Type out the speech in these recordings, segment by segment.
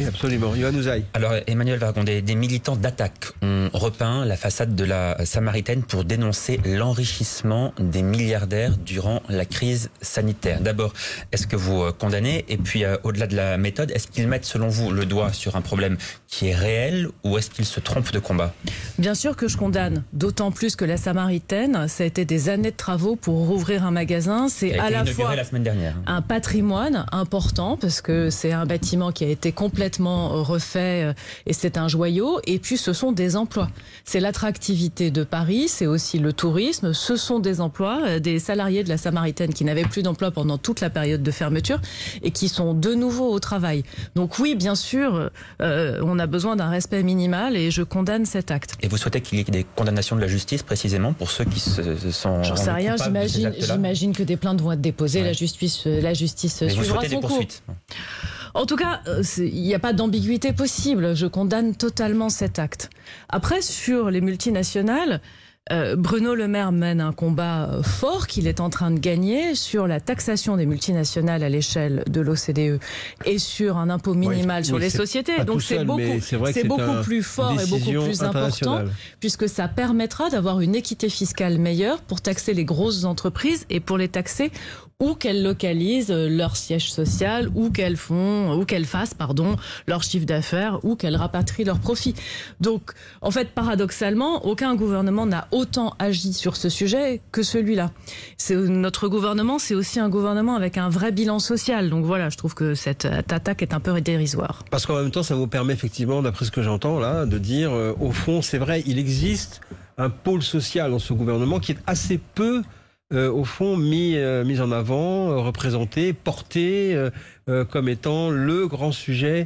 absolument. Yohann Usaï. Alors Emmanuel Vargon, des militants d'Attac ont repeint la façade de la Samaritaine pour dénoncer l'enrichissement des milliardaires durant la crise sanitaire. D'abord, est-ce que vous condamnez? Et puis au-delà de la méthode, est-ce qu'ils mettent selon vous le doigt sur un problème qui est réel ou est-ce qu'ils se trompent de combat? Bien sûr que je condamne, d'autant plus que la Samaritaine, ça a été des années de travaux pour rouvrir un magasin. C'est à la fois la semaine dernière. Un patrimoine important parce que c'est un bâtiment qui a été complètement refait et c'est un joyau. Et puis ce sont des emplois. C'est l'attractivité de Paris, c'est aussi le tourisme. Ce sont des emplois, des salariés de la Samaritaine qui n'avaient plus d'emploi pendant toute la période de fermeture et qui sont de nouveau au travail. Donc oui, bien sûr, on a besoin d'un respect minimal et je condamne cet acte. Et vous souhaitez qu'il y ait des condamnations de la justice précisément pour ceux qui se sont... J'en sais rien, j'imagine que des plaintes vont être déposées, ouais. La justice suivra son cours. En tout cas, il n'y a pas d'ambiguïté possible. Je condamne totalement cet acte. Après, sur les multinationales, Bruno Le Maire mène un combat fort qu'il est en train de gagner sur la taxation des multinationales à l'échelle de l'OCDE et sur un impôt minimal sur les sociétés. Donc c'est beaucoup plus fort et beaucoup plus important puisque ça permettra d'avoir une équité fiscale meilleure pour taxer les grosses entreprises et pour les taxer où qu'elles localisent leur siège social, où qu'elles fassent leur chiffre d'affaires, ou qu'elles rapatrient leurs profits. Donc, en fait, paradoxalement, aucun gouvernement n'a autant agi sur ce sujet que celui-là. Notre gouvernement, c'est aussi un gouvernement avec un vrai bilan social. Donc voilà, je trouve que cette attaque est un peu dérisoire. Parce qu'en même temps, ça vous permet effectivement, d'après ce que j'entends là, de dire, au fond, c'est vrai, il existe un pôle social dans ce gouvernement qui est assez peu au fond mis en avant, représenté, porté comme étant le grand sujet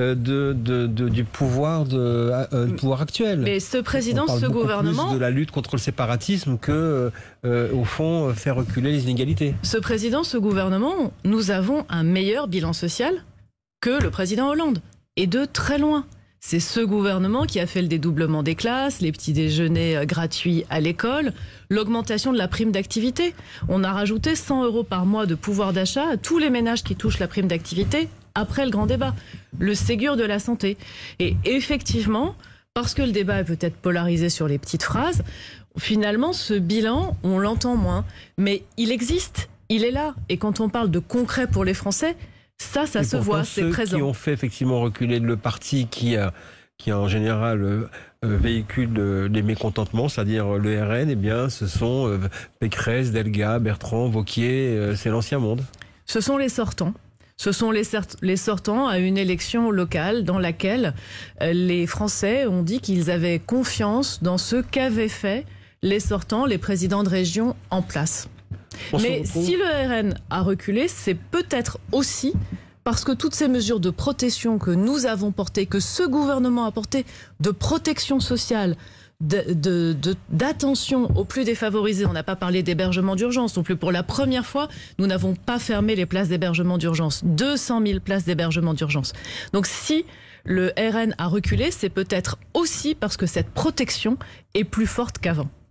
du pouvoir pouvoir actuel. Mais ce président, ce gouvernement, plus de la lutte contre le séparatisme que au fond faire reculer les inégalités. Ce président, ce gouvernement, nous avons un meilleur bilan social que le président Hollande et de très loin. C'est ce gouvernement qui a fait le dédoublement des classes, les petits déjeuners gratuits à l'école, l'augmentation de la prime d'activité. On a rajouté 100 € par mois de pouvoir d'achat à tous les ménages qui touchent la prime d'activité après le grand débat. Le Ségur de la santé. Et effectivement, parce que le débat est peut-être polarisé sur les petites phrases, finalement, ce bilan, on l'entend moins. Mais il existe, il est là. Et quand on parle de concret pour les Français, ça se voit, c'est présent. Ceux qui ont fait effectivement reculer le parti qui en général véhicule les mécontentements, c'est-à-dire le RN, eh bien, ce sont Pécresse, Delga, Bertrand, Wauquiez, c'est l'ancien monde. Ce sont les sortants. Ce sont les sortants à une élection locale dans laquelle les Français ont dit qu'ils avaient confiance dans ce qu'avaient fait les sortants, les présidents de région en place. Mais si le RN a reculé, c'est peut-être aussi parce que toutes ces mesures de protection que nous avons portées, que ce gouvernement a portées, de protection sociale, d'attention aux plus défavorisés. On n'a pas parlé d'hébergement d'urgence non plus. Pour la première fois, nous n'avons pas fermé les places d'hébergement d'urgence. 200 000 places d'hébergement d'urgence. Donc si le RN a reculé, c'est peut-être aussi parce que cette protection est plus forte qu'avant.